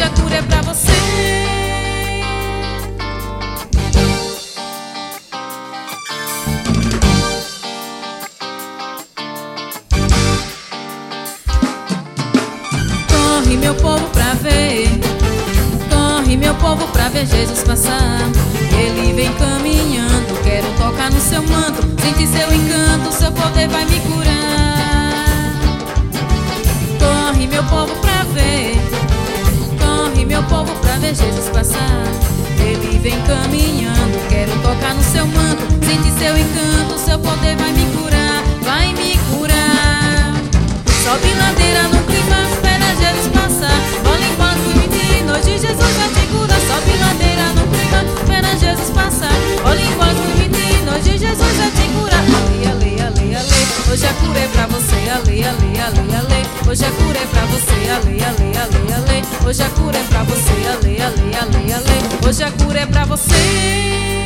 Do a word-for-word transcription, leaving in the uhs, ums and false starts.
a cura é pra você. Corre, meu povo, pra ver. Corre, meu povo, pra ver Jesus passar. Ele vem caminhando, quero tocar no seu manto, sentir seu encanto, seu poder vai me curar. Corre, meu povo, pra ver. Corre, meu povo, pra ver Jesus passar. Ele vem caminhando, quero tocar no seu manto, sentir seu encanto, seu poder vai me curar, vai me curar. Sobe ladeira no clima, espera Jesus passar. Olha enquanto o menino, hoje Jesus vai te curar. Sobe ladeira no clima, espera Jesus passar. Olha enquanto o menino, hoje Jesus vai te curar. Ale, ale, ale, ale, hoje a cura é pra você. Ale, ale, ale, ale, hoje a cura é pra você. Ale, ale, ale, ale, hoje a cura é pra você. Ale, ale, ale, ale, hoje a cura é pra você.